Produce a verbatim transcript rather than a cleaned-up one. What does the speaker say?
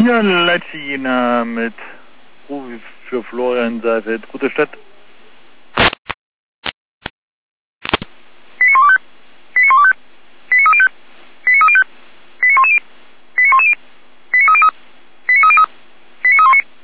Ja, Latina mit Rufi für Florian Seifeld. Gute Stadt.